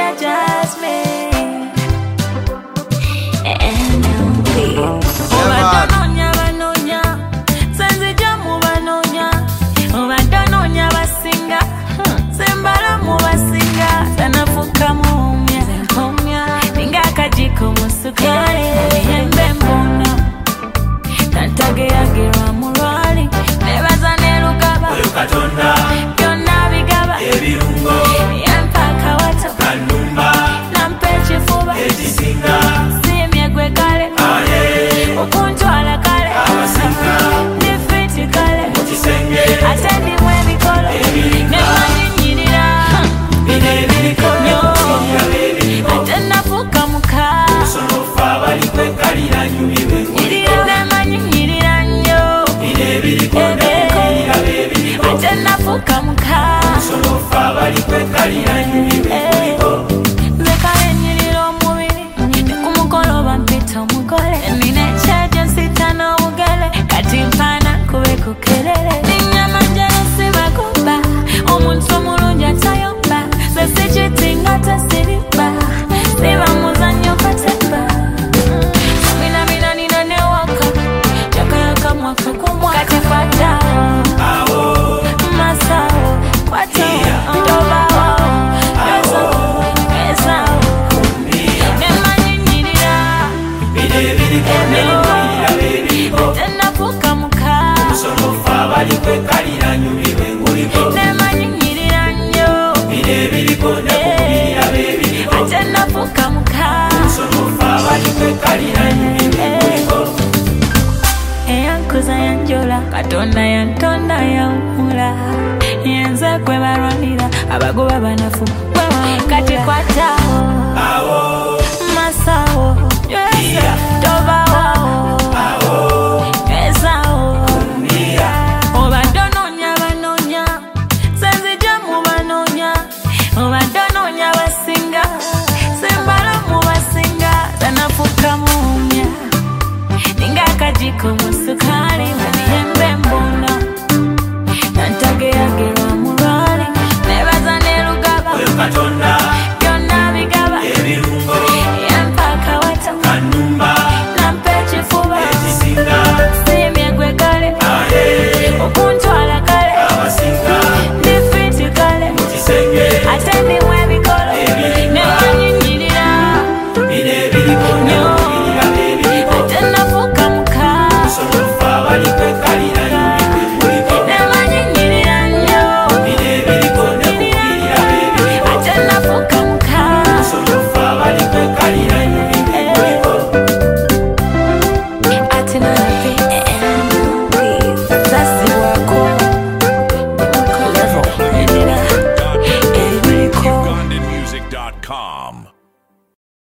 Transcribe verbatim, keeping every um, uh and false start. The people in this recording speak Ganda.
just me. N L P. Obadanonya banonya, senze jamu banonya. Obadanonya basinga, sembala mu basinga. Sanafuka mumya, mumya. Ninga kajiko musukale, yembe mbono. Tantage yagerwa mulwali, nebaza nelugaba. Katonda, byonna bigaba. Ebirungo, yampaka wato. Kanumba, nampe ekifuba. Ekisinga, simye gwe kale. Aye, okuntwala kale. Abasinga, nifiti kale. Mukisenge, ate ndimu emikolo. Ebiringa, nemanyinyirira. bino ebiriko, ebiriko, ate nafuka muka. Sonofa bali kwekalira nyumirwe nyirira nemanyinyirira nnyo. bino ebiriko, nebirira bebiriko, ate nafuka muka. Sonofa bali kwekalira nyumirwe kuliko. nze kale nnyirira omubiri ne ku mukolo bampita omugole. nina ekyejo nsita n'obugere kati mpaana kube ku kelere. nnyama njalo sibagumba omuntu omulungi atayomba. ze sikitinga tesiriba siba muzannyo katemba. sabinabina nina newaka jakayaka mwaka ku mwaka. kati kwatawo Awo, masawo kwatawo ndobawo yosawo esawo kumia, nemanyinyirira. bino ebiriko, nebirira bebiriko, tenafuka muka. Sonofa bali kwekalira nyumirwe kuliko. nemanyinyirira nnyo. bino ebiriko, nebirira bebiriko, ate nafuka muka. Sonofa bali kwekalira nyumirwe kuliko. eyankuza yanjola katonda yantonda yawumula. yenze kwe balwanira abagoba banafu kati kwatawo Awo, masawo Iya. tobawo awo, esawo. kumia, obaddononya banonya senzija mu banonya. obaddononya basinga sembala mu basinga. tanafuka mumya ninga akajiko musu